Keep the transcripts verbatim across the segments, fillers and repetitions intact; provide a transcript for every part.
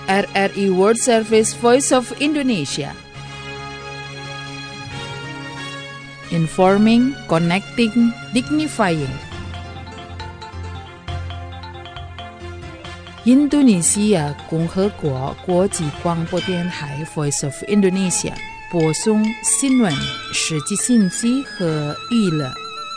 R R I World Service Voice of Indonesia. Informing, connecting, dignifying.印度尼西亚共和国国际广播电台 Voice of Indonesia 播送新闻、实际信息和娱乐。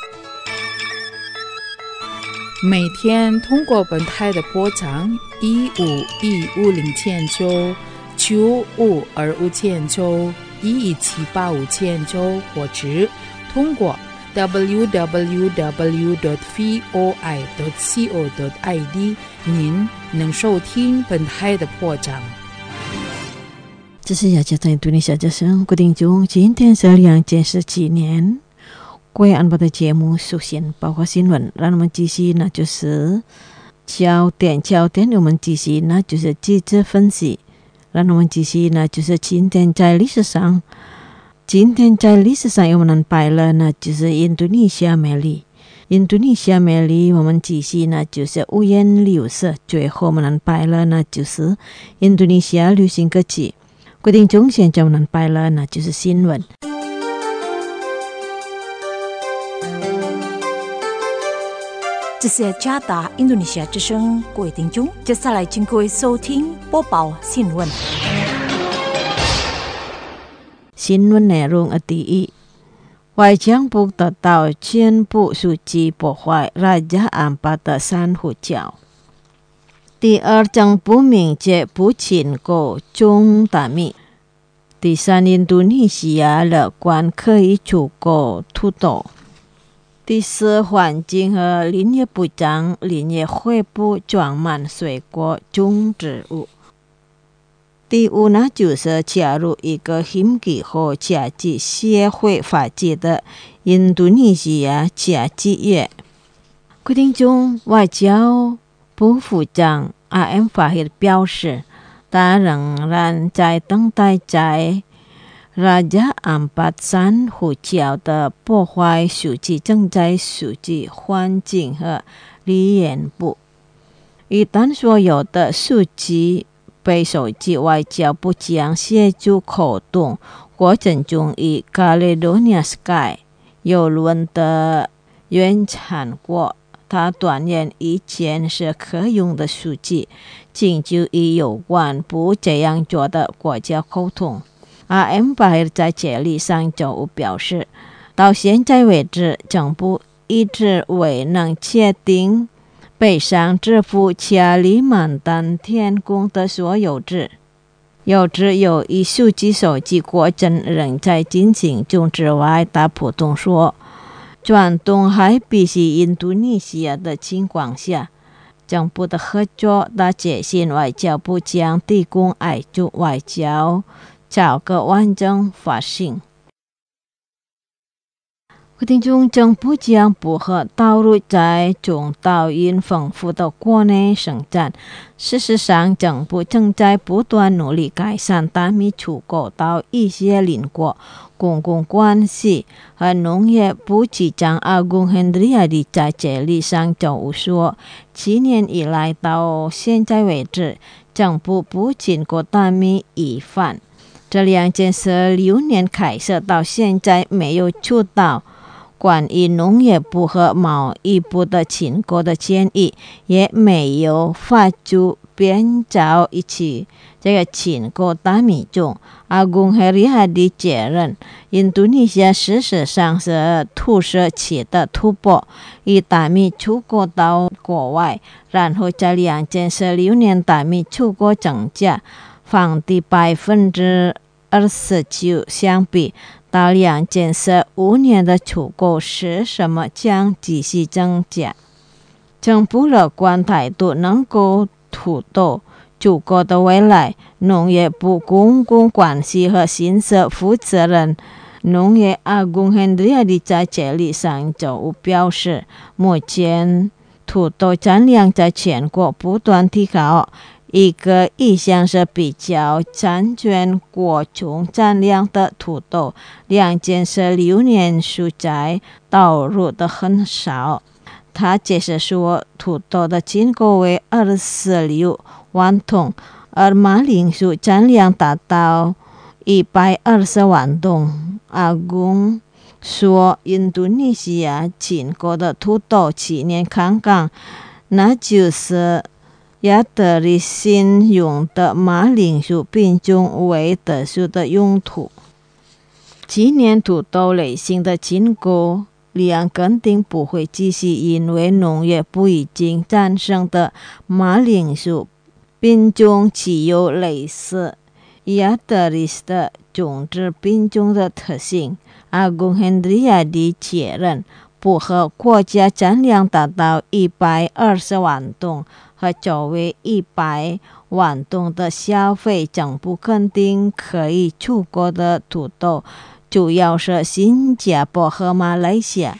每天通过本台的波长一五一五零千九、九五二五千九、一一七八五千九，或者通过 double-u double-u double-u dot voi dot co dot i d 您能收听本台的播章。 这是雅加达印度尼西亚之声，各位听众，今天是二零二七年。各位安排的节目首先包括新闻，让我们继续那就是焦点焦点，我们继续那就是记者分析，让我们继续那就是今天在历史上，今天在历史上我们摆了那就是印度尼西亚美丽，印度尼西亚美丽，我们继续那就是五颜六色，最后我们摆了那就是印度尼西亚流行歌曲。各位听众，现在我们摆了那就是新闻。 这是加达印度尼西亚之声，各位听众，接下来请各位收听播报新闻。 新闻内容的第一，外交部得到宣布数据破坏 Raja Ampat 的珊瑚礁。第二，政府明确不禁购中大米。第三，印度尼西亚乐观可以出口土豆。第四，环境和林业部长林业恢复装满水果种植物。第五呢，就是加入一个新气候家具协会发起的印度尼西亚家具月。各位听众，外交部部长阿 M 法希表示，他仍然在等待在Raja Ampat 珊瑚礁的破坏数据正在数据环境和理研部。一旦所有的数据被收集，外交部将协助口动过程中以 Caledonia Sky 邮轮的原产国。他断言以前是可用的数据，请就与有关不这样做的国家沟通。阿 M 巴尔在这里上周五表示，到现在为止，政府一直未能确定北上支付千里满丹天宫的所有制。有指有一数据收集过程仍在进行中之外，他普通说，转动还必须印度尼西亚的情况下，政府的合作的决心，外交部将提供爱助外交找个完整发行。听众，政府将不和导入在中岛因丰富的国内生产。事实上，政府正在不断努力改善大米出口到一些邻国。公共关系和农业部局长阿贡亨德里亚迪在这里上周五说，七年以来到现在为止，政府不进口大米一份。这两件事六年开始到现在没有出到关于农业部和贸易部的进口的建议，也没有发出编造一起这个进口大米中。阿贡赫里哈迪确认，印度尼西亚事实上是突射期的突破，以大米出口到国外，然后在两件事六年大米出口增加放低百分之二十九，相比到两件事五年的出口是什么将继续增加。政府乐观态度能够土豆足够的未来。农业部公共关系和信息负责人农业阿贡亨德里在这里上周五表示，目前土豆产量在全国不断提高。一个意向是比较占全国总产量的土豆，两件事六年蔬菜导入的很少。他解释说，土豆的进口为二十六万桶， 而马铃薯产量达到一百二十万吨。阿公说，印度尼西亚进口的土豆去年刚刚，那就是亚德里新用的马铃薯品种为特殊的用途。今年土豆类型的进口量肯定不会继续，因为农业部已经战胜的马铃薯品种具有类似亚德里斯的种植品种的特性。阿公亨利亚的确认，符合国家产量达到一百二十万吨和作为一百万吨的消费，政府肯定可以出口的土豆主要是新加坡和马来西亚。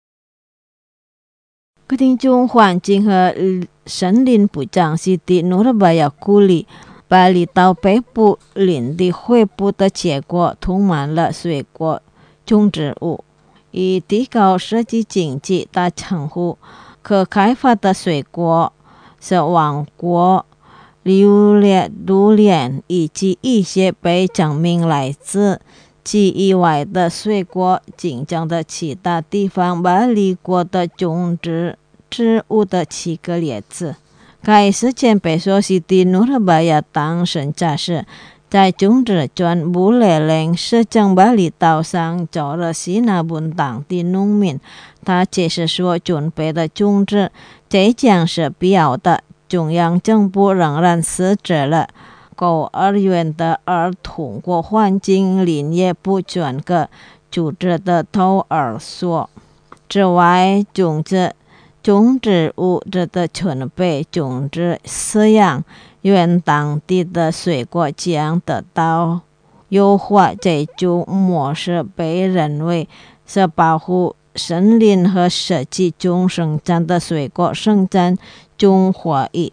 各听众，环境和森林部长西迪努尔巴亚鼓励巴厘岛北部林地恢复的结果充满了水果种植物，以提高实际经济的称呼。可开发的水果是芒果、榴莲、榴莲以及一些被证明来自其以外的水果。竞争的其他地方巴厘国的种植植物的七个例子。该事件被说是的努尔巴亚当审查时，在种植专部勒令市政巴厘岛上做了西那本当地农民。他解释说，准备的种植这将是必要的。中央政府仍然设置了孤儿院的儿童国环境林业部专个组织的托儿所。此外，种植种植物质的准备种植饲养园当地的水果将得到优化。这种模式被认为是保护森林和实际中生产的水果生产中获益。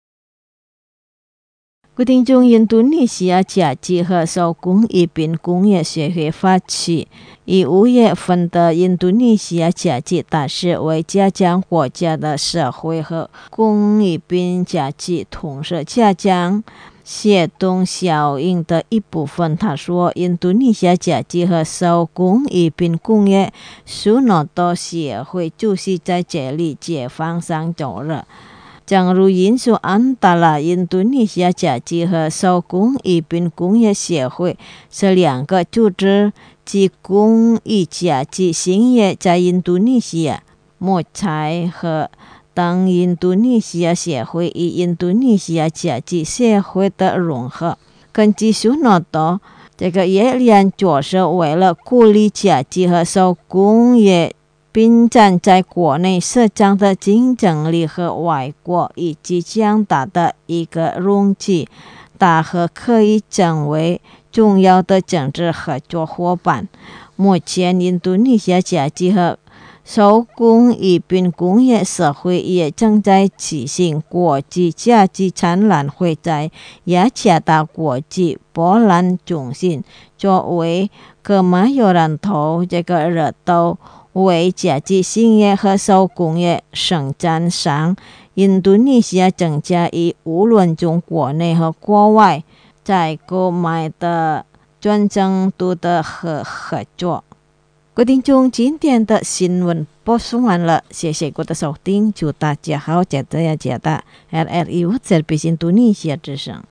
各听众，印度尼西亚家具和手工艺品工业协会发起以五月份的印度尼西亚家具大使为加强国家的社会和工艺品家具，同时加强协同效应的一部分。他说，印度尼西亚家具和手工艺品工业苏诺多协会主席在这里解放上周日正如印度安达拉印度尼西亚家具和手工艺品工业协会是两个组织及工艺家具兴业在印度尼西亚木材和当印度尼西亚协会与印度尼西亚家具协会的融合。根据苏诺多，这个冶炼就是为了鼓励家具和手工业并站在国内市场的竞争力和外国以及强大的一个容器，大和可以成为重要的政治合作伙伴。目前，印度尼西亚家具和手工艺品工业协会也正在举行国际家具展览会，在雅加达国际博览中心。作为可马有人头这个热度为家具兴业和手工业生产商，印度尼西亚增加与无论中国内和国外在购买的专程度的合合作。各听众，今天的新闻播送完了，谢谢各位的收听，祝大家好，加德呀加达 R R U Service 印度尼西亚之声。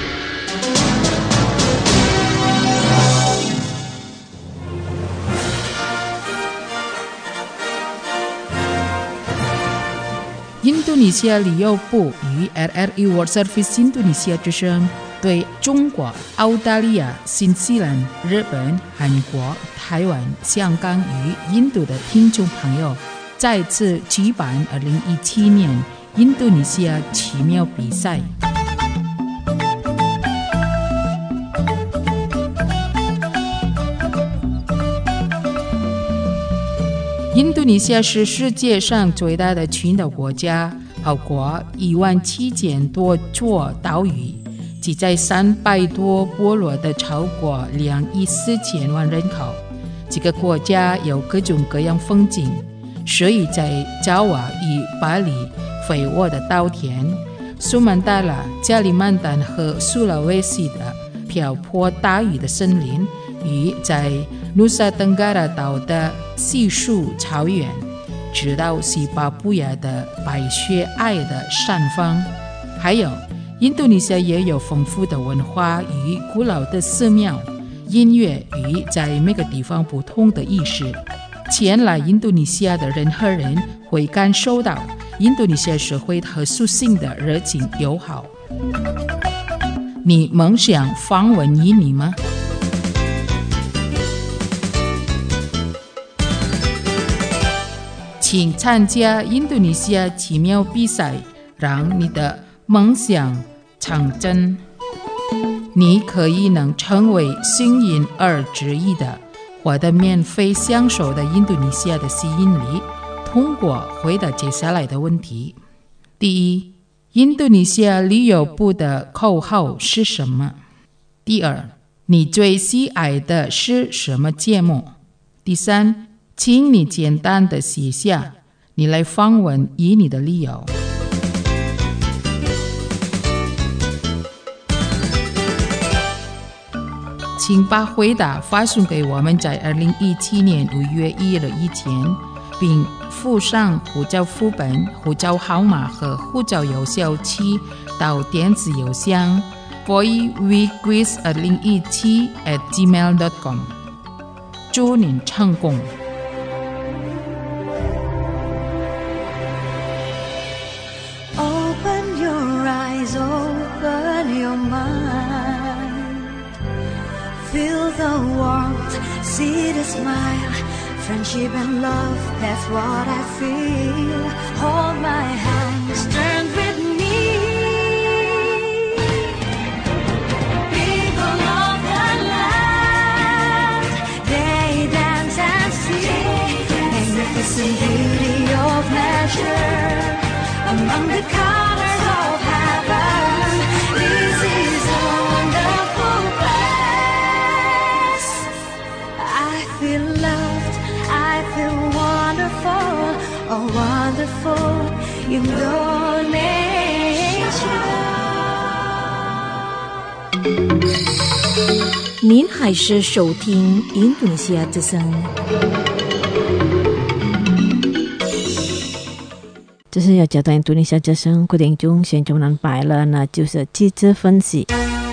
印度尼西亚旅游部与 R R U World Service 印度尼西亚之声对中国、澳大利亚、新西兰、日本、韩国、台湾、香港与印度的听众朋友，再次举办二零一七年印度尼西亚奇妙比赛。印度尼西亚是世界上最大的群岛国家，包括一万七千多座岛屿，挤在三百多部落的超过两亿四千万人口。这个国家有各种各样风景，所以在爪哇与巴厘肥沃的稻田、 苏门答腊、加里曼丹和苏拉威西的瓢泼大雨的森林，与在努萨登嘎拉岛的稀树草原，直到西巴布亚的白雪皑的山峰，还有印度尼西亚也有丰富的文化与古老的寺庙、音乐与在每个地方不同的意识。前来印度尼西亚的任何人会感受到印度尼西亚社会和属性的热情友好。你梦想访问印尼吗？请参加印度尼西亚奇妙比赛，让你的梦想成真。你可以能成为幸运儿之一的，获得免费享受的印度尼西亚的吸引力。通过回答接下来的问题：第一，印度尼西亚旅游部的口号是什么？第二，你最喜爱的是什么节目？第三，请你简单的写下你来访问印尼的理由。请把回答发送给我们，在二零一七年五月一日以前，并附上护照副本、护照号码和护照有效期到电子邮箱 voiceweekquiz 二零一七 at gmail dot com。祝您成功！ Open your eyes, open your mind. Feel the warmth, see the smile. Friendship and love, that's what I feel. Hold my hands, turn with me. People of the land, they dance and sing. Magnificent beauty of nature, among the colors of heaven. This is a wonderful place. I feel loved, I feel wonderful, oh wonderful Indonesia. 您还是收听印度尼西亚之声。 这是要讲到印度尼西亚之声，各位听众现在能摆了，那就是机制分析。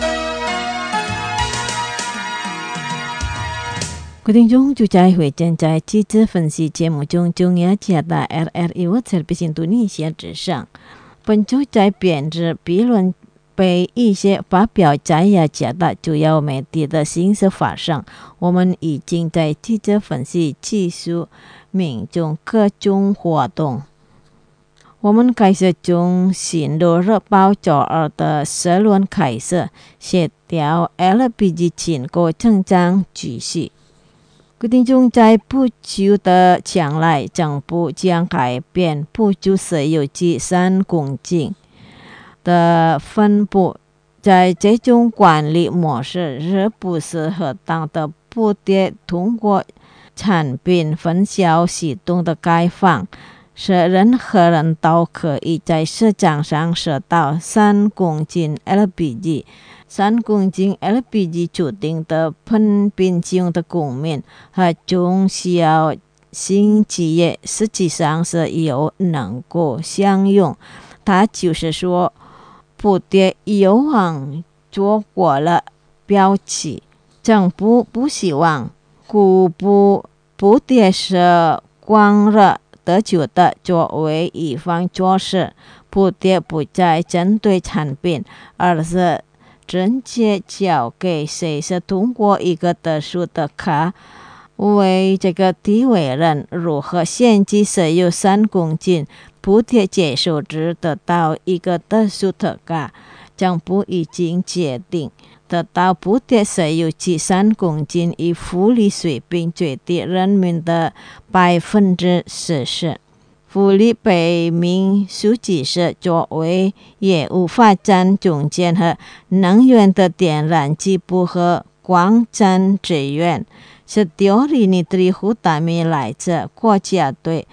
各位听众就在会正在机制分析节目中，中央加大 R R I W Service 印度尼西亚之声。本周在编制辩论被一些发表在雅加达主要媒体的新闻发生，我们已经在记者分析技术民众各种活动。我们开始从新罗日报周二的社论开始，协调 L P G 进口正常举行。各位听众，在不久的将来，政府将改变补助石油机三公斤的分布。在这种管理模式是不是适当的补贴通过产品分销系统的开放，使任何人都可以在市场上收到三公斤 L P G。三公斤 L P G 注定的喷病中的公民和中小型企业实际上是有能够享用。他就是说，补贴有望做过了标记，政府不希望故不补贴是光热得救的作为一方做事，补贴不再针对产品，而是直接交给谁是通过一个特殊的卡为这个地位人如何限制石油三公斤补贴接受值得到一个特殊的卡。政府已经决定得到补贴石油机三公斤以福利水平最低人民的百分之四十。福利被明书记是作为业务发展中间和能源的电缆机部和光缆资源，是调离尼特里胡达米来自国家队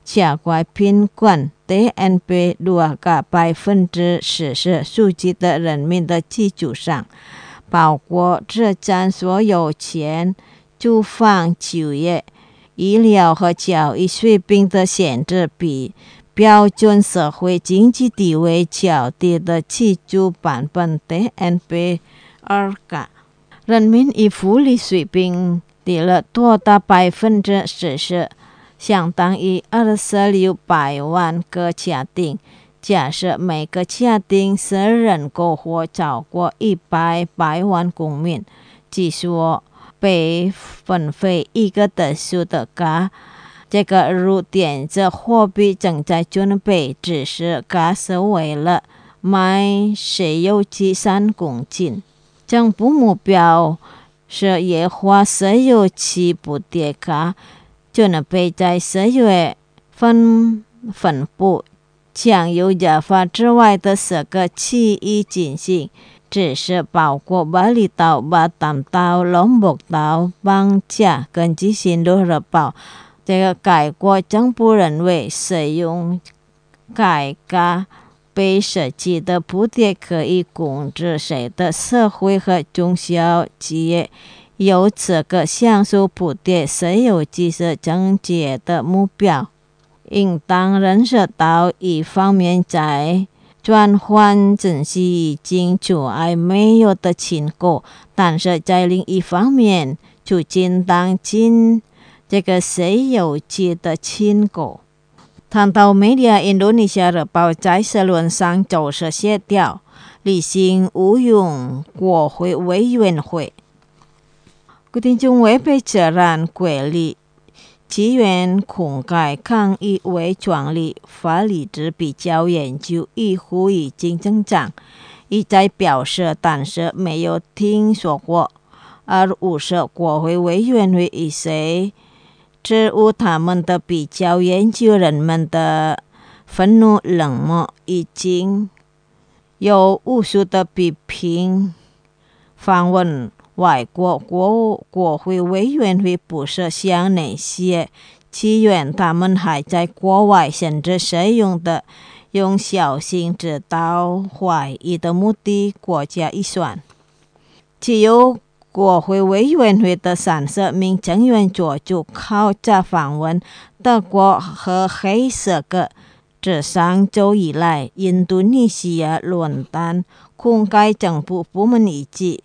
加快平均 D N P 多个百分之四十数据的人民的基础上，包括这占所有权、住房、就业、医疗和教育水平的限制比标准社会经济地位较低的基础版本 D N P 二个人民以福利水平低了多达百分之四十，相当于二十六百万个家庭。假设每个家庭十人口或超过一百百万公民，即说被分配一个特殊的家。这个如电子货币正在准备只是家是为了买石油气三公斤。政府目标是液化石油气补贴卡准备在十月份分布，将由亚法之外的十个区域进行，只是包括巴厘岛、巴淡岛、龙目岛、邦加跟基辛多热堡。这个该国政府认为使用该家被设计的补贴可以控制谁的社会和中小企业，由这个享受补贴石油技术症结的目标，应当认识到一方面在转换珍惜已经阻碍没有的成果，但是在另一方面促进当今这个石油气的成果。谈到媒体印度尼西亚日报在社论上就是写掉理性无用国会委员会，各听众违背自然规律，资源公开抗议为创立法理之比较研究一呼吁竞争长一再表示，但是没有听说过，而无视国会委员会一些支持他们的比较研究人们的愤怒冷漠，已经有无数的批评访问外国国国会委员会不是像那些资源他们还在国外甚至使用的用小心指导怀疑的目的国家预算。只有国会委员会的三十名成员做出考察访问德国和黑色个。自上周以来，印度尼西亚论坛公开政府部门以及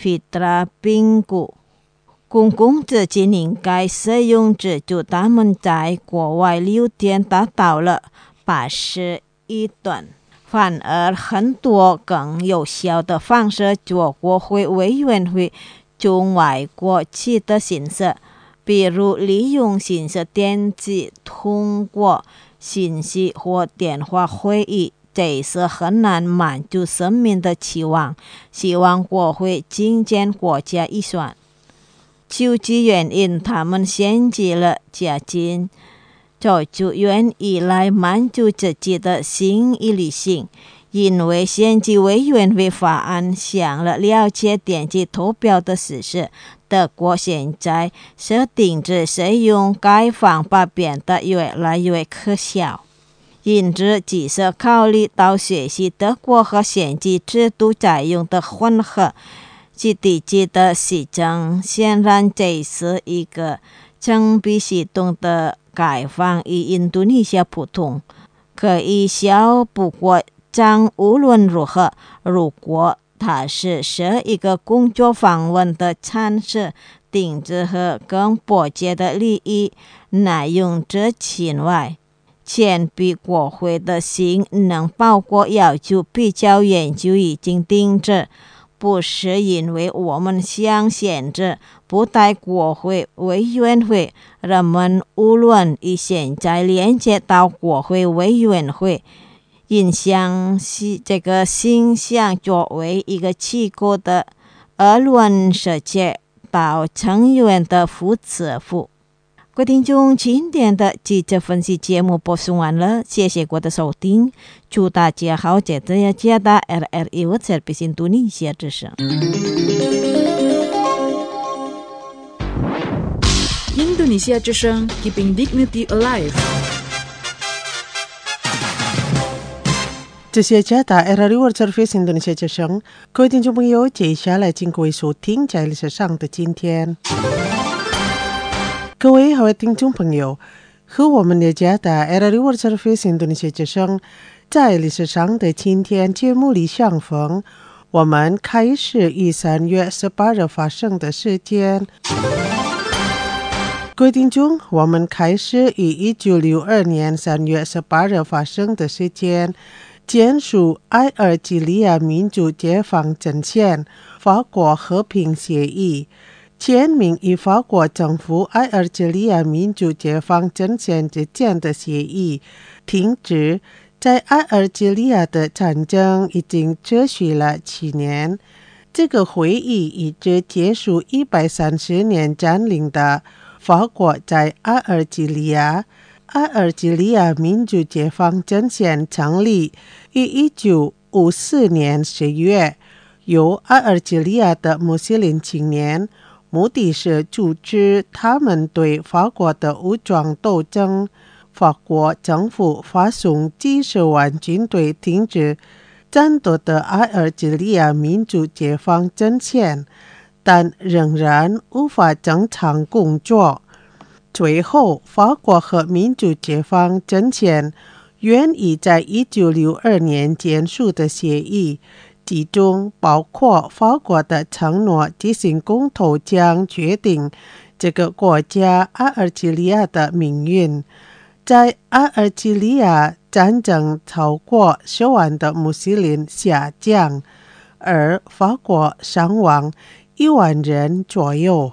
Fitra 评估公共资金应该使用资助他们在国外六天达到了八十亿吨。反而很多更有效的方式做国会委员会中外国企的形式，比如利用形式电子通过信息或电话会议，这是很难满足市民的期望。希望国会精简国家预算，究其原因，他们限制了加金做出愿意来满足自己的新意理性，因为选举委员会法案想了了解电子投票的事实，德国现在设定制使用该方法变得越来越可笑，因此即使考虑到学习德国和选举制度采用的混合集体制的实证，显然这是一个正必系统的改方与印度尼西亚不同，可以小不过将无论如何，如果它是是一个工作访问的阐释定制和更迫切的利益内容之前外，前比国会的新能包括要求比较研究已经定制，不是因为我们想限制不带国会委员会，人们无论以现在连接到国会委员会，印象是这个形象作为一个机构的而论世界到成员的副支付。各位听众，今天的记者分析节目播送完了，谢谢各位的收听，祝大家好，接着要接到 R R I 我这边印度尼西亚之声。 印度尼西亚之声 Keeping Dignity Alive。 这些加达 R R World Service Indonesia 之声，各位听众朋友，接下来请各位收听在历史上的今天。各位好，听众朋友，和我们的加达 R R World Service Indonesia 之声在历史上的今天节目里相逢，我们开始以三月十八日发生的事件。各位听众，我们开始以一九六二年三月十八日发生的事件，签署埃尔及利亚民主解放阵线法国和平协议，签名与法国政府埃尔及利亚民主解放阵线之间的协议，停止在埃尔及利亚的战争已经持续了七年。这个会议一直结束一百三十年占领的法国在埃尔及利亚。埃尔及利亚民主解放阵线成立于一九五四年十月，由埃尔及利亚的穆斯林青年，目的是阻止他们对法国的武装斗争。法国政府发送几十万军队停止战斗的埃尔及利亚民主解放阵线，但仍然无法正常工作。最后，法国和民主解放阵线愿意在一九六二年签署的协议，其中包括法国的承诺进行公投将决定这个国家埃尔及利亚的命运。在埃尔及利亚战争超过十万的穆斯林下降，而法国伤亡一万人左右。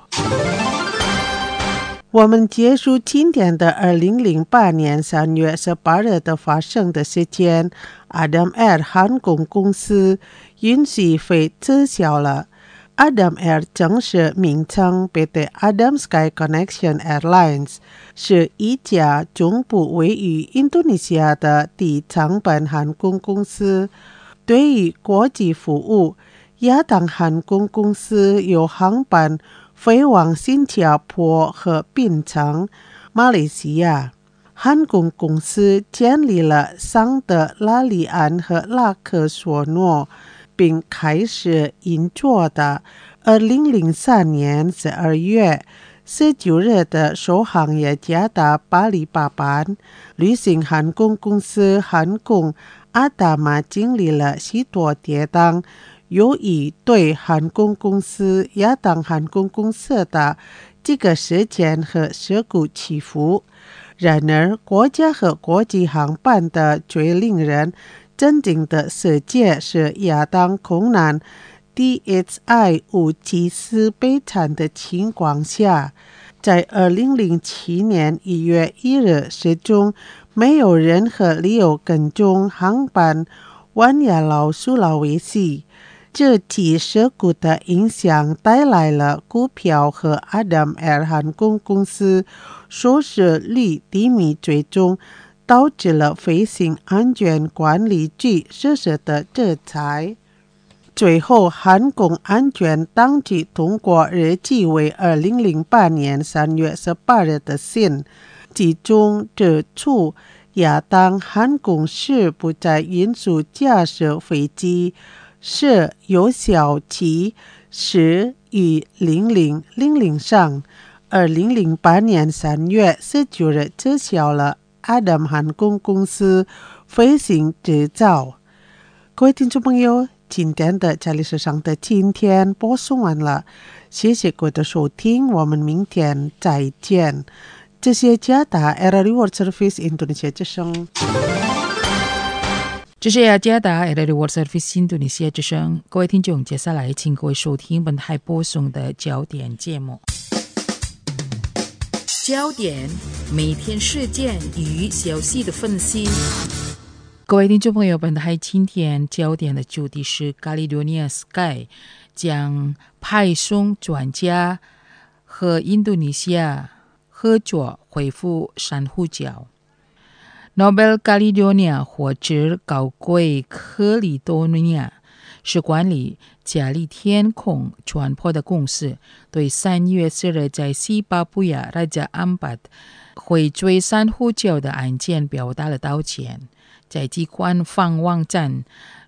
我们结束今天的二零零八年三月十八日的发生的事件， Adam Air 航空公司运输费撤销了。 Adam Air 正式名称 P T Adam Sky Connection Airlines， 是一家总部位于印度尼西亚的低成本航空公司。对于国际服务，亚当航空公司有航班飞往新加坡和槟城、马来西亚。航空公司建立了桑德拉利安和拉克索诺，并开始运作的二零零三年十二月十九日的首航也加达巴黎巴班。旅行航空公司航空阿达玛经历了许多跌宕。由于对航空公司亚当航空公司的这个事件和事故起伏，然而国家和国际航班的最令人震惊的世界是亚当空难 D H I 无及时备产的情况下，在二零零七年一月一日始终没有任何理由跟踪航班往亚劳苏拉维西。这起事故的影响带来了股票和 Adam Air 航空公司收视率低迷，最终导致了飞行安全管理局实施的制裁。最后，航空安全当局通过日期为二零零八年三月十八日的信，其中指出亚当航空是不再允许驾驶飞机是有效期十与零零零零上，二零零八年三月十九日撤销了 Adam 航空公司飞行执照。各位听众朋友，今天的在历史上的今天播送完了，谢谢各位的收听，我们明天再见。这些加达 R R World Service Indonesia 之声。 这是雅加达 R R World Service 印度尼西亚之声，各位听众，接下来请各位收听本台播送的焦点节目。焦点，每天事件与消息的分析。各位听众朋友，本台今天焦点的主题是 Caledonia Sky 将派送专家和印度尼西亚合作恢复珊瑚礁。Nobel Caledonia 或者高贵克里多尼亚是管理加利天空船舶的公司，对三月四日在西巴布亚拉加安巴毁坠珊瑚礁的案件表达了道歉。 在机关放网站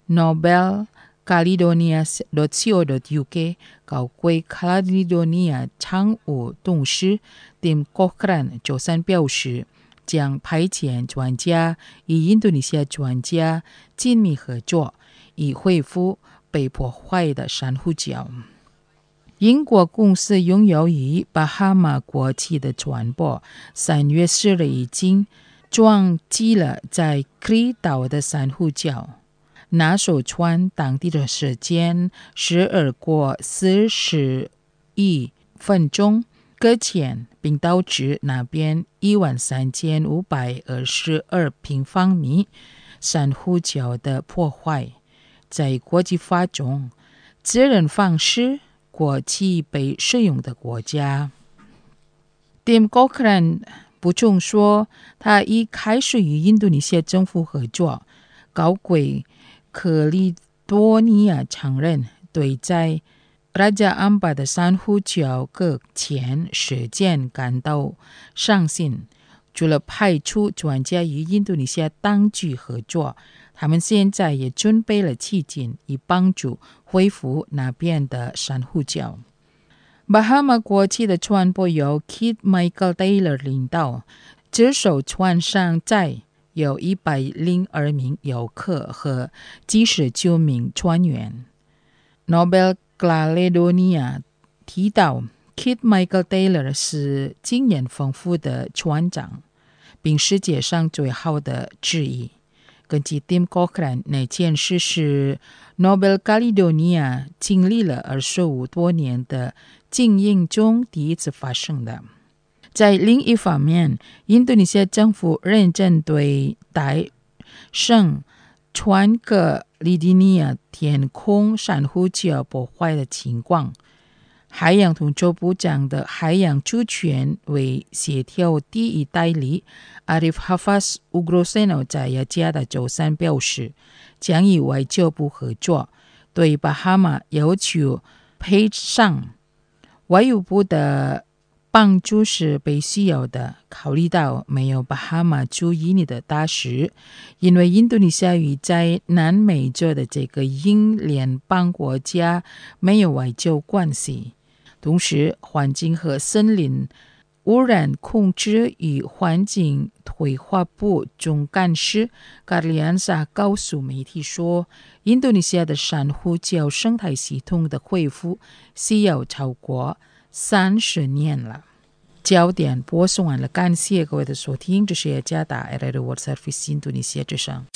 nobel caledonia dot co dot uk 搞归 Caledonia 常务董事 Tim Cochran 九三表示，将派遣专家与印度尼西亚专家紧密合作，以恢复被破坏的珊瑚礁。英国公司拥有与巴哈马国旗的船舶，三月四日已经撞击了在克里岛的珊瑚礁。那艘船当地的时间十二过四十一分钟搁浅，并导致那边一万三千五百二十二平方米珊瑚礁的破坏。在国际法中，自然方式国旗被使用的国家。Tim Cochran 补充说，他已开始与印度尼西亚政府合作，搞鬼克里多尼亚承认对在拉加安巴的珊瑚礁搁浅事件感到伤心。除了派出专家与印度尼西亚当局合作，他们现在也准备了基金，以帮助恢复那边的珊瑚礁。巴哈马国旗的船舶由 Kit Michael Taylor 领导，这艘船上载有一百零二名游客和七十九名船员。Nobel Caledonia 提到 Kit Michael Taylor 是经验丰富的船长，并世界上最好的之一。根据 Tim Cochran， 那件事是 Nobel Caledonia 经历了二十五多年的经营中第一次发生的。在另一方面，印度尼西亚政府认真对待圣川格利迪尼亚天空珊瑚礁破坏的情况。海洋统筹部长的海洋主权为协调第一代理 Arif Hafaz Ugroseno 在雅加达周三表示，将与外交部合作，对巴哈马要求赔偿。外交部的帮助是被需要的，考虑到没有巴哈马驻印尼的大使，因为印度尼西亚与在南美洲的这个英联邦国家没有外交关系。同时，环境和森林污染控制与环境退化部总干事卡里安萨告诉媒体说，印度尼西亚的珊瑚礁生态系统的恢复需要超过三十年了。焦点播送完了，感谢各位的收听，这是雅加达 R R World Service 印度尼西亚之声。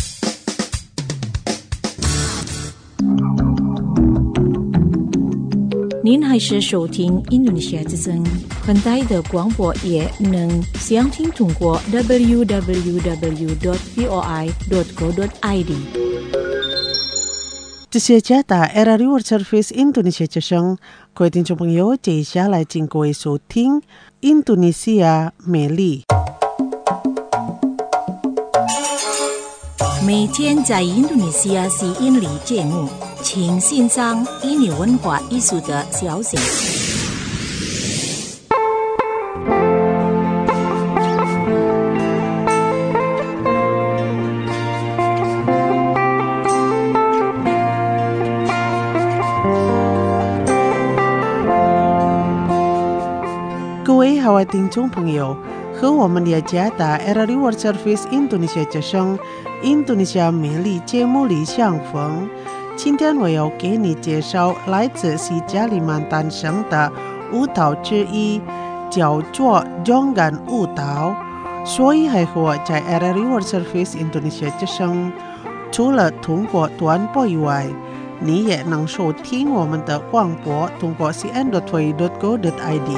您还是收听印度尼西亚之声，很大的广播也能详听通过 double-u double-u double-u dot voi dot co dot i d。 这是加达 R R World Service 印度尼西亚之声，各位听众朋友，接下来请各位收听印度尼西亚美丽。 每天在印度尼西亚是印尼节目，请欣赏印尼文化艺术的消息。 各位好啊，听众朋友，和我们雅加达 R R World Service 印度尼西亚之声印度尼西亚美丽节目里相逢。今天我要给你介绍来自西加里曼丹省的舞蹈之一，叫做 Jongan 舞蹈。所以还和我在 R R World Service 印度尼西亚之声，除了通过短波以外，你也能收听我们的广播，通过 c n dot voi dot co dot i d。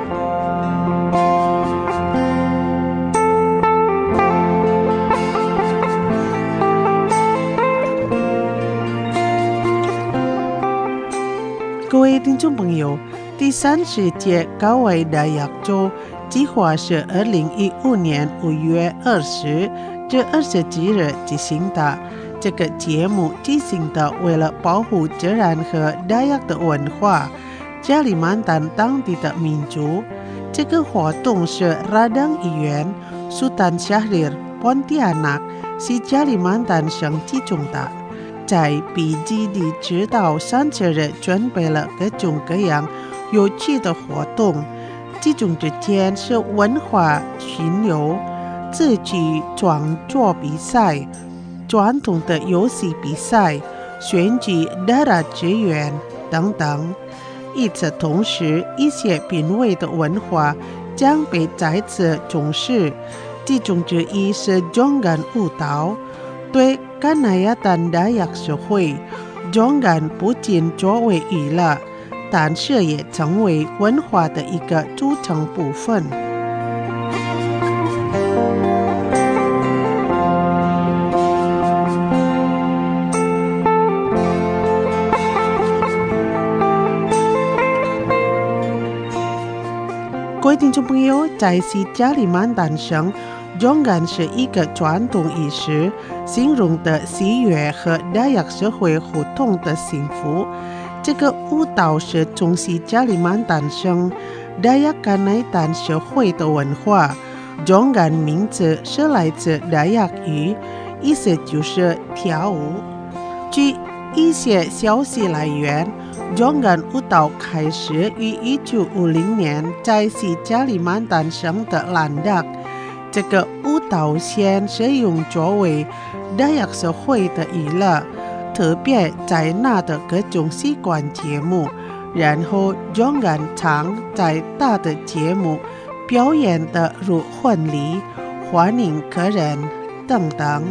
各位听众朋友，第三十届高维大亚洲计划是二零一五年五月二十至二十几日进行的。这个节目进行的为了保护自然和大亚的文化，加里曼丹当地的民族。这个活动是Radang议员 Sultan Syahrir Pontianak 是加里曼丹省集中的。在比基尼直到三十日准备了各种各样有趣的活动，其中之间是文化巡游、自己创作比赛、传统的游戏比赛、选举达达职员等等。与此同时，一些品味的文化将被再次重视，其中之一是中干舞蹈。对甘乃亚丹达雅社会，中干不仅作为娱乐，但是也成为文化的一个组成部分。各位听众朋友，在西加里曼丹省，中干是一个传统仪式，形容的喜悦和达雅社会互动的幸福。这个舞蹈是从西加里曼丹省达雅甘乃丹社会的文化。中干名字是来自达雅语，意思就是跳舞。据一些消息来源，中干舞蹈开始于一九五零年在西加里曼丹省的兰达。这个舞蹈先是用作为达雅社会的娱乐，特别在那的各种习惯节目，然后中干常在大的节目表演的如婚礼、欢迎客人等等。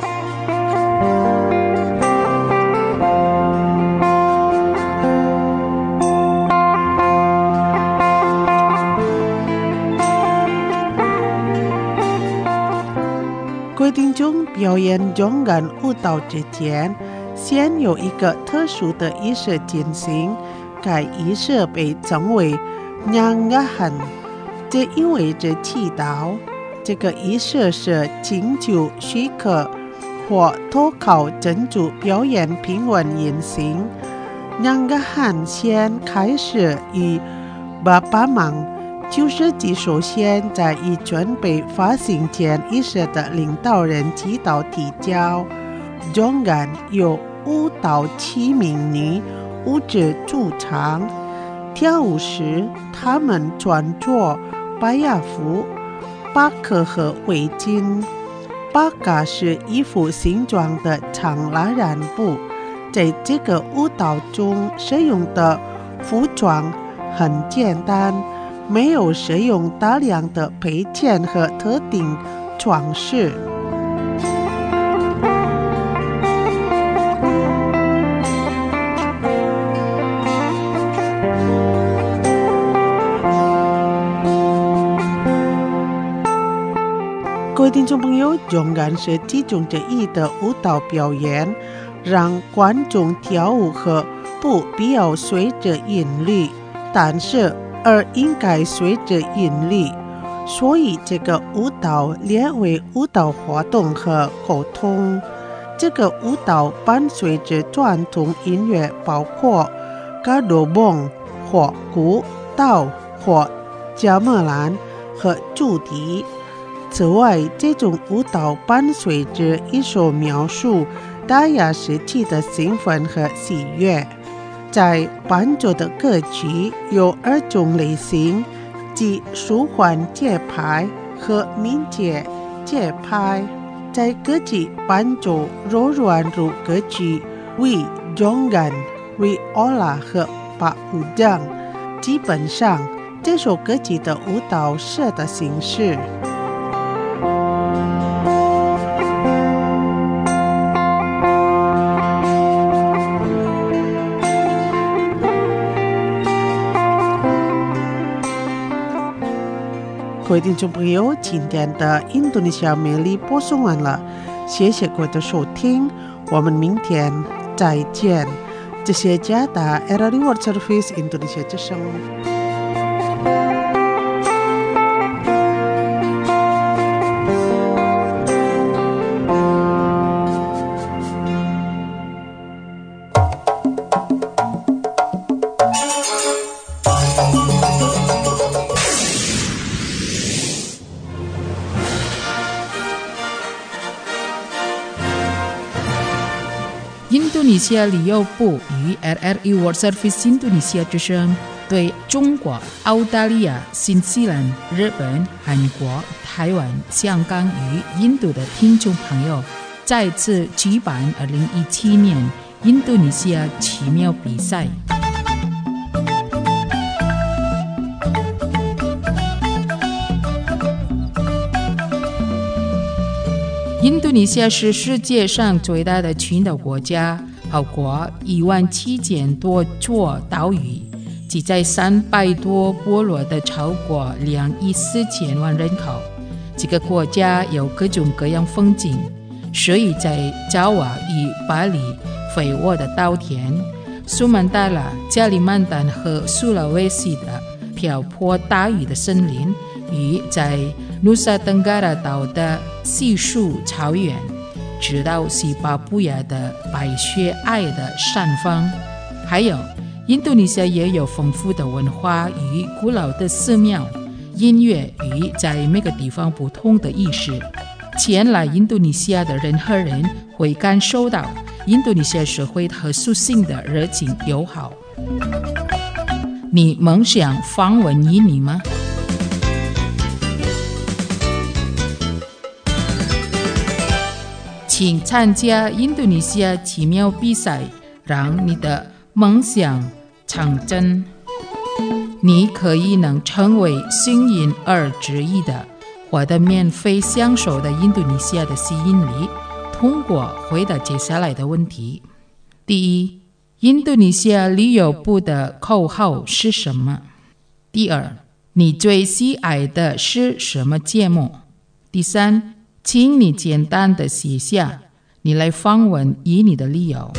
规定中表演中干舞蹈之前，先有一个特殊的仪式进行，该仪式被称为娘嘎汉，这意味着祈祷。这个仪式是请求许可或投靠真主表演平稳进行。娘嘎汉先开始于巴巴芒，就是指首先在已准备发行前仪式的领导人祈祷提交。中干有舞蹈七名女舞者驻场，跳舞时她们穿着白亚服、巴克和围巾。巴嘎是衣服形状的长拉染布。在这个舞蹈中使用的服装很简单，没有使用大量的配件和特定装饰。各位听众朋友，中干是其中之一的舞蹈表演，让观众跳舞和不必要随着韵律，但是而应该随着韵律，所以这个舞蹈列为舞蹈活动和沟通。这个舞蹈伴随着传统音乐，包括嘎多蹦、或鼓、道或加莫兰和竹笛。此外，这种舞蹈伴随着一首描述达雅时期的兴奋和喜悦。在伴奏的歌曲有二种类型，即舒缓节拍和敏捷节拍。在歌曲伴奏柔软如歌曲为中干、为欧拉和巴乌将，基本上这首歌曲的舞蹈式的形式。各位听众朋友，今天的印度尼西亚美丽播送完了，谢谢各位的收听，我们明天再见。这是加达 R R I World Service Indonesia 之声。 印度尼西亚旅游部与 L R E World Service 印度尼西亚之声对中国、澳大利亚、新西兰、日本、韩国、台湾、香港与印度的听众朋友再次举办二零一七年印度尼西亚奇妙比赛。印度尼西亚是世界上最大的群岛国家，包括一万七千多座岛屿，挤在三百多部落的超过两亿四千万人口。这个国家有各种各样风景，所以在爪哇与巴里、肥沃的稻田、苏曼达拉、加里曼丹和苏拉威西的瓢泼大雨的森林，与在努萨登嘎拉岛的稀树草原，直到西巴布亚的白雪皑的山峰，还有印度尼西亚也有丰富的文化与古老的寺庙、音乐与在每个地方不同的意识。前来印度尼西亚的任何人会感受到印度尼西亚社会和属性的热情友好。你梦想访问印尼吗？请参加印度尼西亚奇妙比赛，让你的梦想成真。你可以能成为幸运儿之一的，获得免费享受的印度尼西亚的吸引力。通过回答接下来的问题：第一，印度尼西亚旅游部的口号是什么？第二，你最喜爱的是什么节目？第三，请你简单的写下你来访问印尼的理由。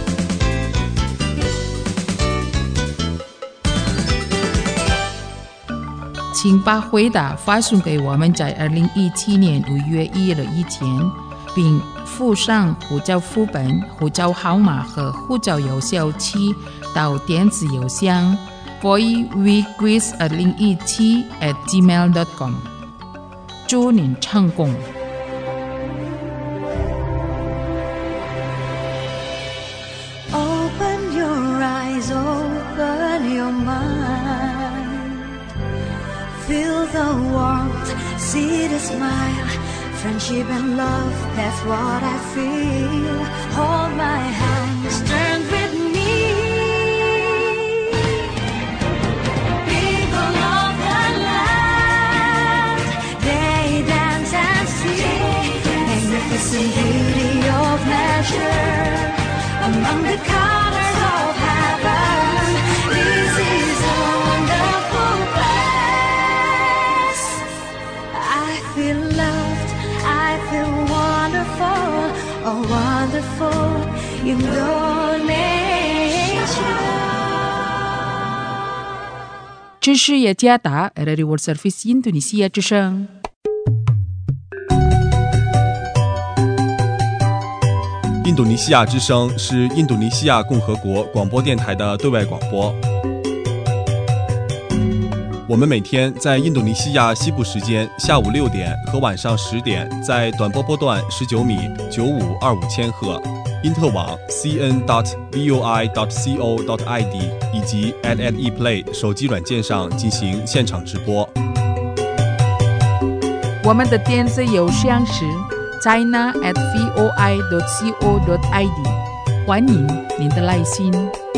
请把回答发送给我们在二零一七年五月一日以前，并附上护照副本、护照号码和护照邮效期到电子邮箱 voiceweekquiz 二零一七 at gmail dot com。 祝您成功。 Open your eyes, open your mind. Feel the warmth, see the smile. Friendship and love, that's what I feel. Hold my hands, turn with me. People of the land, they dance and sing. Magnificent beauty of nature, among the colors of heaven. This is a wonderful place. I feel loved, I feel wonderful, oh wonderful Indonesia. 这是雅加达 L R E World Service 印度尼西亚之声。 印度尼西亚之声是印度尼西亚共和国广播电台的对外广播。我们每天在印度尼西亚西部时间下午六点和晚上十点，在短波波段十九米九五二五千赫、因特网 c n dot voi dot co dot i d 以及 L L E Play 手机软件上进行现场直播。 我们的电子邮箱是 china at voi dot co dot i d， 欢迎您的来信。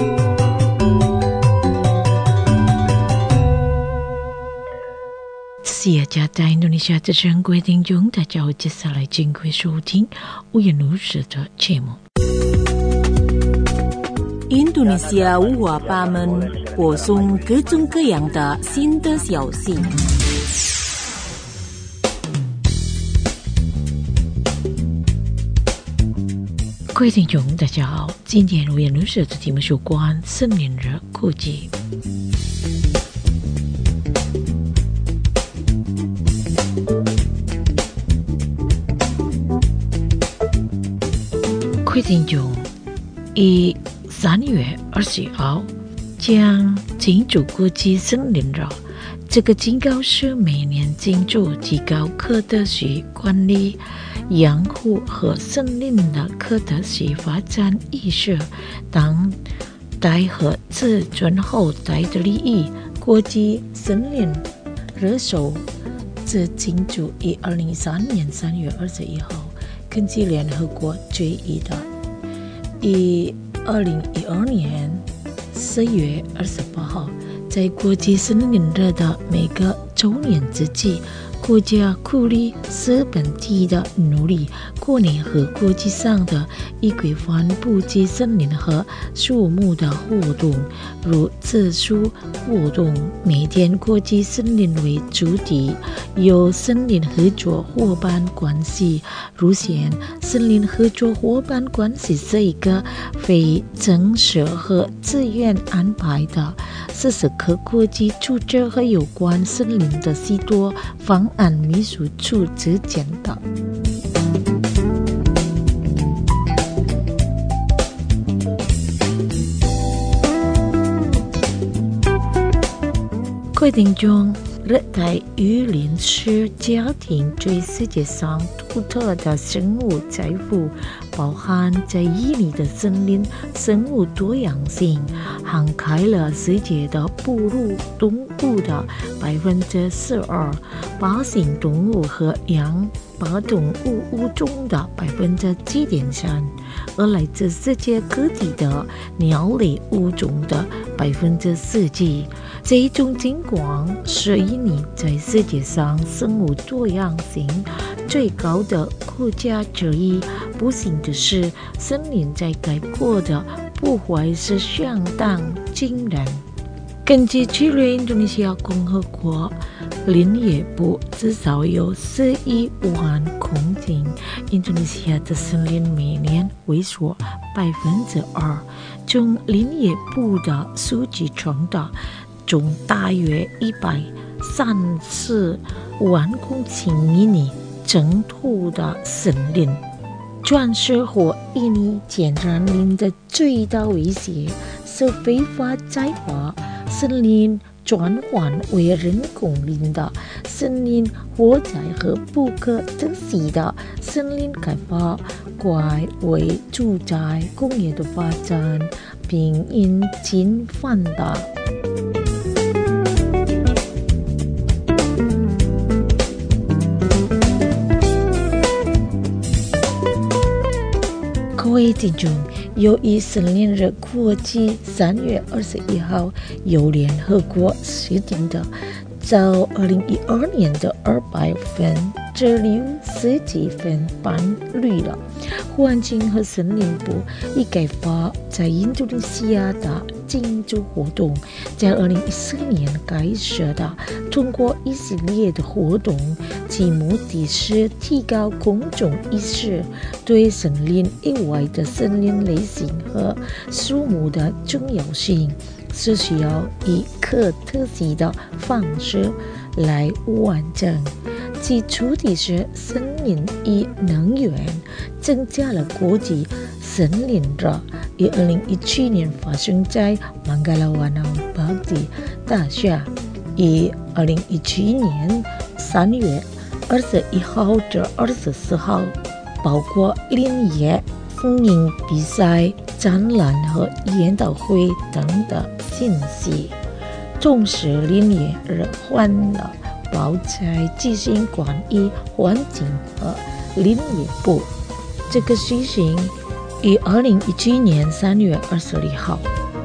是雅加达印度尼西亚之声各位听众，大家好，接下来请各位收听五颜六色的节目。印度尼西亚五花八门，播送各种各样的新的消息。各位听众，大家好，今天五颜六色的节目是有关森林的故事。各位听众，以三月二十号将庆祝国际森林日。这个警告是每年庆祝提高可持续管理养护和森林的可持续发展意识，当代和子孙后代的利益。国际森林日手自庆祝于二零一三年三月二十一号，根据联合国决议的，于二零一二年四月二十八号，在国际森林日的每个周年之际，国家鼓励资本体的努力，国内和国际上的以规范普及森林和树木的活动，如植树活动，每天国际森林为主题，由森林合作伙伴关系入选。森林合作伙伴关系是一个非正式和自愿安排的四十个国际组织和有关森林的许多方案秘书处之间的。各位听众，热带雨林是家庭对世界上独特的生物财富，包含在伊犁的森林生物多样性，涵盖了世界的哺乳动物的百分之十二，爬行动物和羊爬动物物种的百分之七点三，而来自世界各地的鸟类物种的百分之四几。这种情况是伊犁在世界上生物多样性最高的国家之一。不幸的是，森林在该国的破坏是相当惊人。根据去年印度尼西亚共和国林业部，至少有四亿万公顷印度尼西亚的森林每年萎缩百分之二。从林业部的数据传达，中大约一百三十万公顷伊犁整土的森林，转世或伊犁天然林的最大威胁是非法采伐森林转换为人工林的森林火灾和不可珍惜的森林开发，改为住宅工业的发展，并引进放大。各位听众，由于森林日国际三月二十一号由联合国制定的，照二零一二年的二百分之六十几分颁绿了。环境和森林部已开发在印度尼西亚的庆祝活动，在二零一四年开始的，通过一系列的活动，其目的是提高公众意识对森林以外的森林类型和树木的重要性，是需要以可持续的方式来完成。其主题是森林与能源，增加了国际森林日，于二零一七年发生在孟加拉湾巴蒂大厦，于二零一七年三月二十一号至二十四号，包括林业风影比赛、展览和研讨会等的信息。重视林业日换了包在进行管理环境和林业部。这个事情于二零一七年三月二十六号。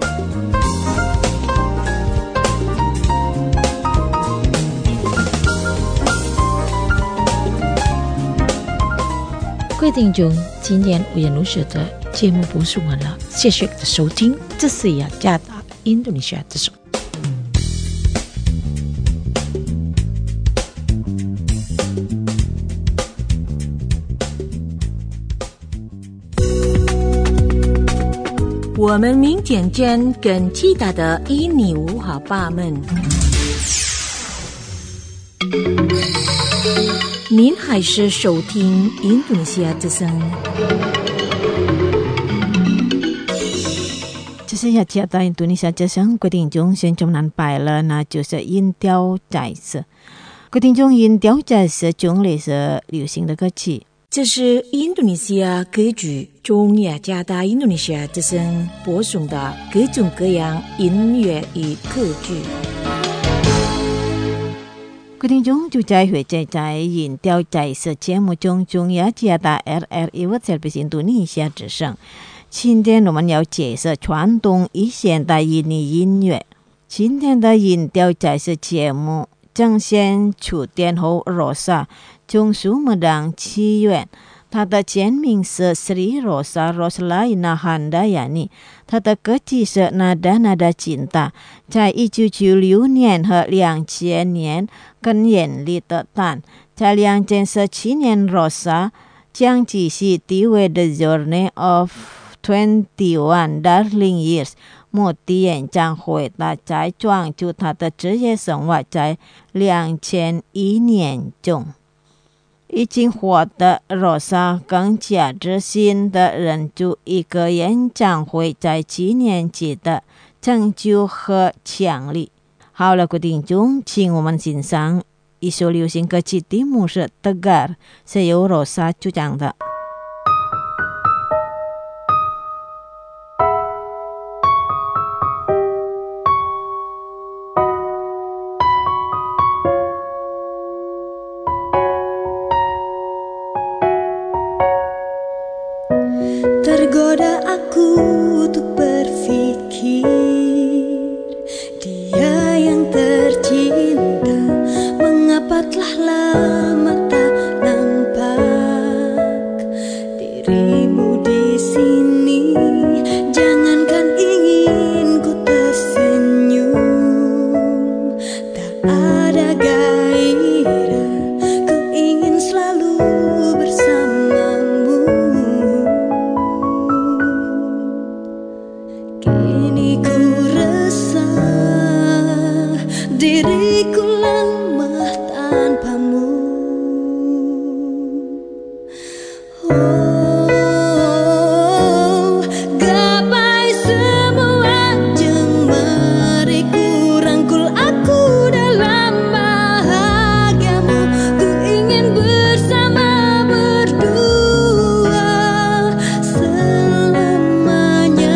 各位听众，今天五颜六色的节目播送完了，谢谢的收听，这是雅加达印度尼西亚的手。我们明天见，更其他的印尼五花八门。您还是收听印度尼西亚之声。 这是雅加达印度尼西亚之声，各位听众先中南摆了，那就是音调在色。各位听众，音调在色种类是流行的歌曲。 这是印度尼西亚歌剧中雅加达印度尼西亚之声播送的各种各样音乐与歌剧。 各位聽眾，就在會在在音調在此節目中，中雅加達 R R I World Service 印度尼西亞之聲。今天我們要介紹傳統與現代印尼音樂。今天的音調在此節目彰顯出天后羅莎中蘇木當起源。他的全名是 Sri Rosa Roslaina Handayani， 他的歌曲是 Nada Nada Cinta， 在一九九六年和两千年更演历的但，在两千十七年 Rosa 将继续地位的 Journey of twenty-one Darling Years 目的演唱會，他在專注他的職業生活在兩千一年中。已經獲得羅莎更加自信的人主一個演唱會在幾年級的成就和強力。好了，各位聽眾，請我們欣賞一首流行歌曲，題目是 Tegar， 是由羅莎主唱的。 Tergoda aku untuk berpikir dia yang tercinta, mengapa telah lama tak nampak dirimu di sini. Jangankan ingin ku tersenyum, tak ada gairah, ku ingin selalu bersamamu. Kini ku rasa diriku lemah tanpamu. Oh, gapai semua jemariku, rangkul aku dalam bahagiamu. Ku ingin bersama berdua selamanya.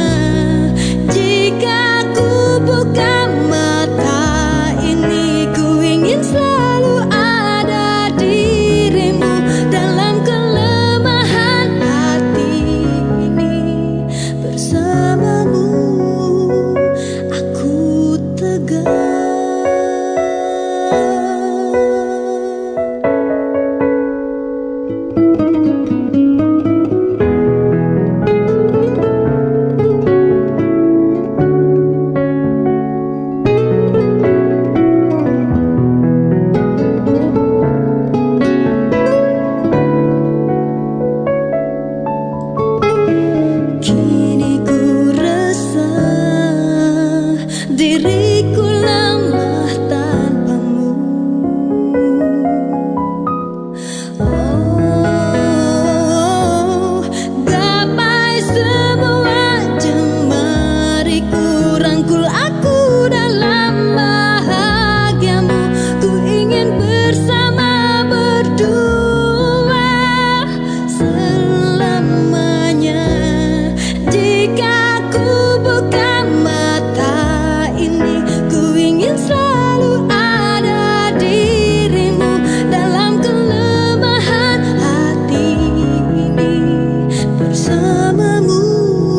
Jika ku buka mata ini, ku ingin selalu ada dirimu dalam kelemahan hati ini. Bersamamu aku tegar. Kini ku rasa diriku lemah tanpamu. Oh, gapai semua jemariku, rangkul aku dalam bahagiamu. Ku ingin bersama berdua selamanya. Jika ku buka mata ini, ku ingin selalu ada dirimu dalam kelemahan hati ini. Bersamamu.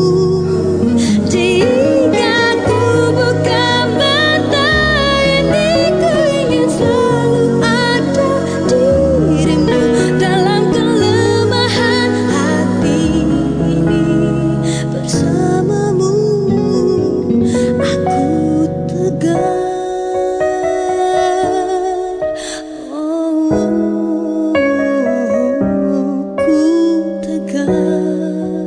Jika ku buka mata ini, ku ingin selalu ada dirimu dalam kelemahan hati ini. Bersamamu aku tegar. Oh, ku tegar.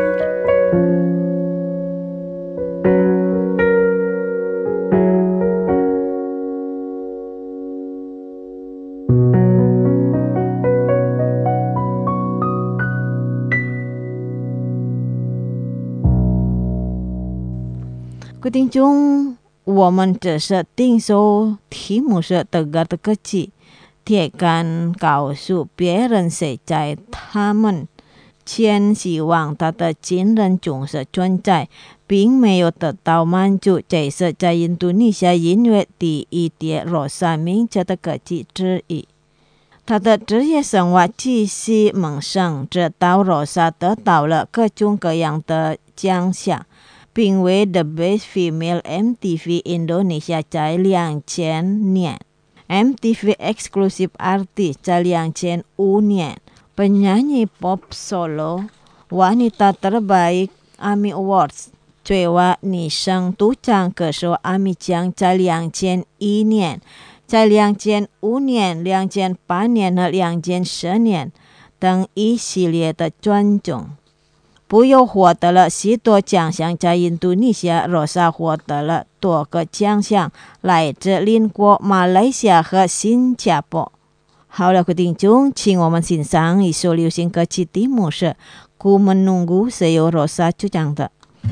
各位聽眾，我們這是聽首題目是 Tegar 的歌曲。 铁敢告诉别人谁在他们千希望他的亲人总是存在，并没有得到满足，这是在印度尼西亚音乐第一代罗萨名字的歌曲之一。他的职业生涯继续萌生，直到罗萨得到了各种各样的奖项，并为 The Best Female M T V Indonesia 在两千年 M T V Exclusive Artist 在两千五年penyanyi pop solo wanita terbaik AMI Awards 最佳女声独唱歌手 AMI 奖在两千一年，在两千五年、两千八年和两千十年等一系列的专中，不又获得了许多奖项。在印度尼西亚，罗萨获得了多个奖项，来自邻国马来西亚和新加坡。好了，各位听众，请我们欣赏一首流行歌曲，题目是《Ku Menunggu》，是由罗萨主唱的。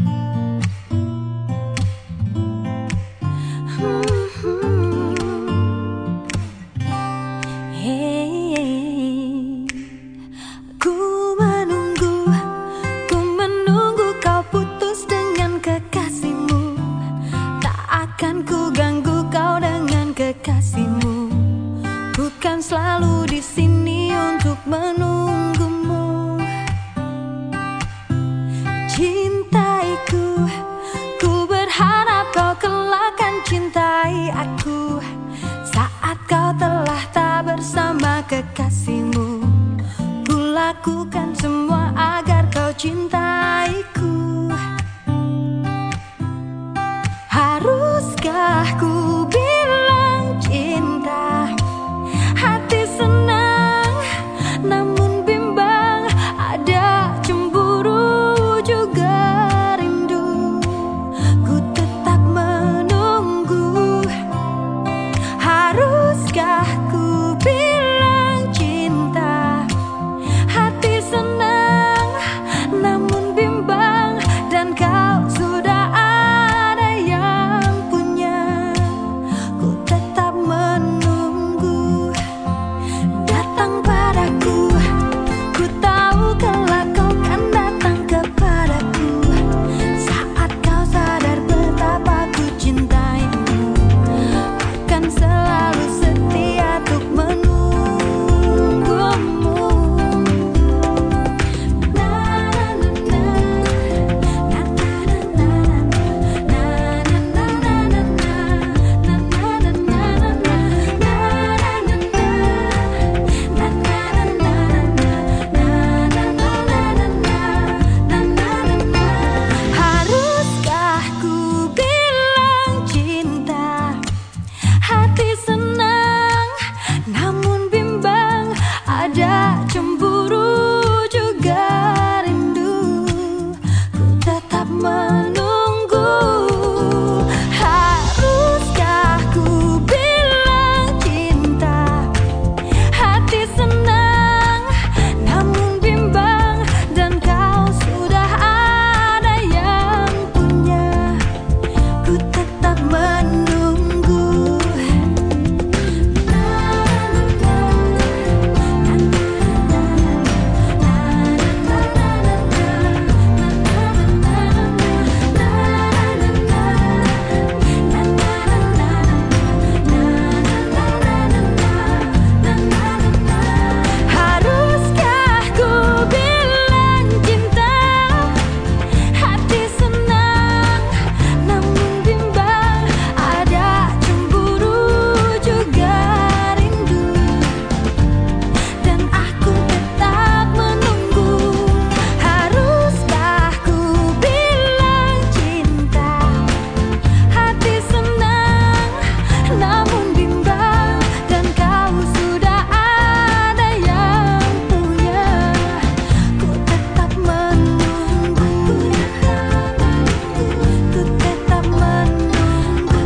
Selalu di sini untuk menunggumu, cintaiku. Ku berharap kau kelak akan cintai aku saat kau telah tak bersama kekasihmu. Ku lakukan semua agar kau cintaiku. Haruskah ku bilang cinta? Hati senang, namun bimbang, ada cemburu juga rindu. Ku tetap menunggu. Haruskah ku bilang cinta? Hati senang, namun bimbang, dan kau sudah ada yang punya. Ku tetap menunggu. Datang padaku, ku tahu kelak kau kan datang kepadaku saat kau sadar betapa ku cintaimu. Akan selalu setia untuk menunggumu. Na na na na, na na na na, na na na na, na na na na. Haruskah ku bilang cinta? Hati senang, namun bimbang, ada cemburu juga rindu. Ku tetap menunggu. Haruskah ku bilang cinta? Hati senang, namun bimbang, dan kau sudah ada yang punya. Ku tetap menunggu. Haruskah ku bilang cinta? Hati senang, namun bimbang, ada cemburu juga rindu, dan aku tetap menunggu. Haruskah ku bilang cinta? Hati senang, namun bimbang, dan kau sudah ada yang punya. Ku tetap menunggu. Ku tetap menunggu.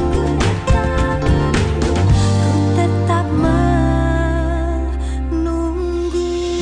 Ku tetap menunggu.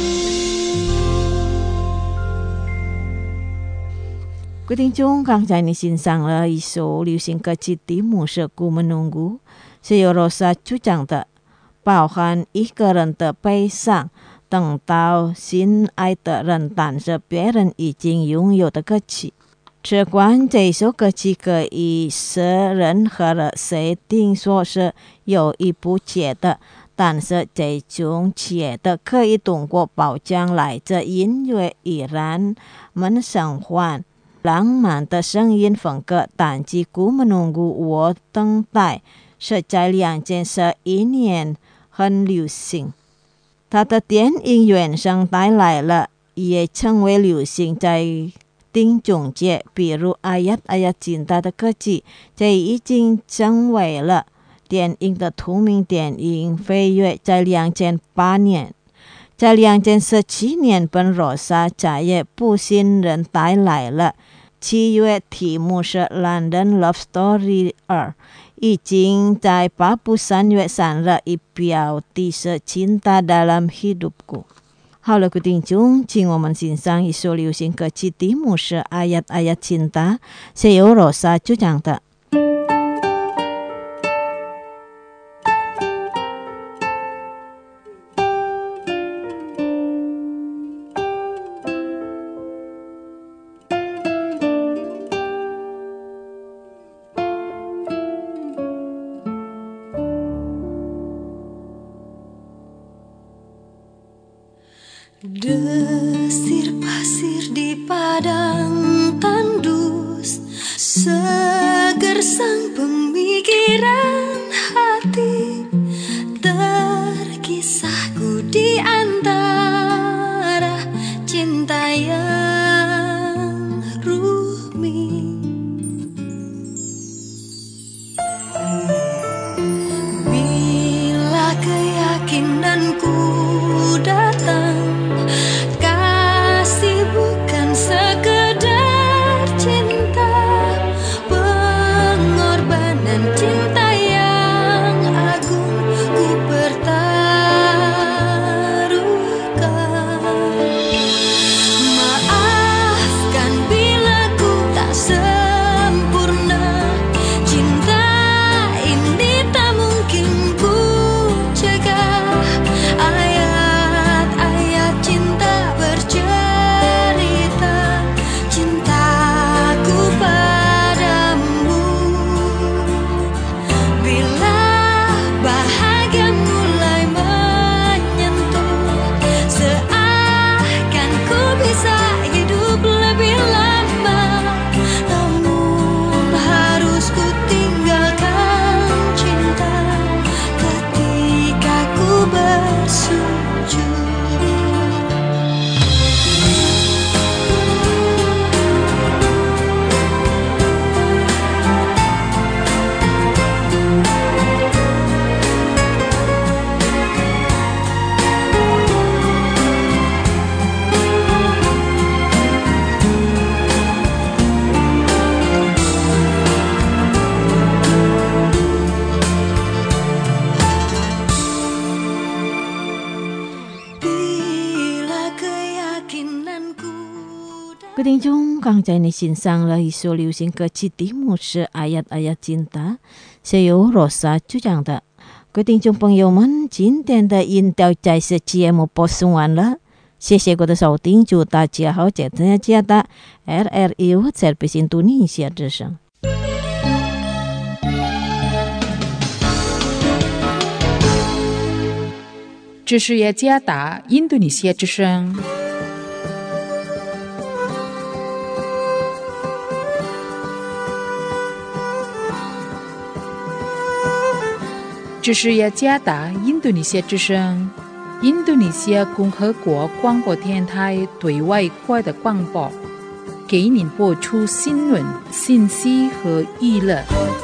各位听众，刚才你欣赏了一首流行歌曲，题目是《Ku Menunggu》，是由罗萨主唱的。 包含一个人的悲伤，等到心爱的人，但是别人已经拥有的歌曲。只管这首歌曲可以使任何人谁听说是有意不觉的，但是这种觉得可以通过包浆来自音乐依然们生活浪漫的声音风格，但几乎menunggu我等待是在两千十一年很流行。他的电影原声带来了也成为流行在电影界，比如 Ayat Ayat Cinta 的歌曲，这已经成为了电影的同名电影，飞跃在两千八年。在两千十七年，本罗莎再也不新人带来了七月题目是 London Love Story 二，已经在发布三月三日，以标题是 Cinta Dalam Hidupku。好了，各位听众，请我们欣赏一首流行歌曲，题目是 Ayat Ayat Cinta， 是由罗莎主唱的。 Desir pasir di padang tandus, segersang pemikiran hati, terkisahku di antara cinta yang rumit. Bila keyakinanku datang, cinta yang agung ku pertaruhkan. Maafkan bila ku tak sempurna, cinta ini tak mungkin ku cegah. Ayat-ayat cinta bercerita cintaku padamu. Bila bahagia mulai menyentuh, seakan ku bisa hidup lebih lama. Namun harus ku tinggalkan cinta ketika ku bersujud. 各位听众，刚才你欣赏了一首流行歌曲，题目是 Ayat Ayat Cinta， 是由罗莎主唱的。各位听众朋友们，今天的音调在是节目播送完了，谢谢各位的收听，祝大家好，再见，加的 R R U Service Indonesia 之声。 这是雅加达印度尼西亚之声。这是雅加达印度尼西亚之声，印度尼西亚共和国广播电台对外国的广播，给您播出新闻、信息和娱乐。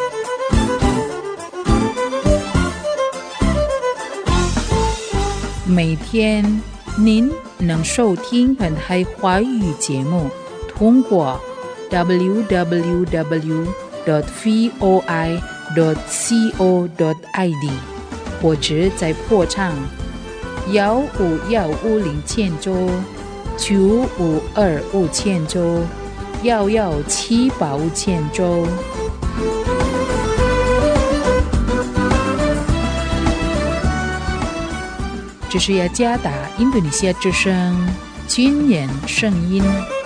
每天您能收听本台华语节目，通过 double-u double-u double-u dot voi dot co dot i d 或者在破场幺五幺五零千州九五二五千州幺幺七八五千州。 这是雅加达印度尼西亚之声军言声音。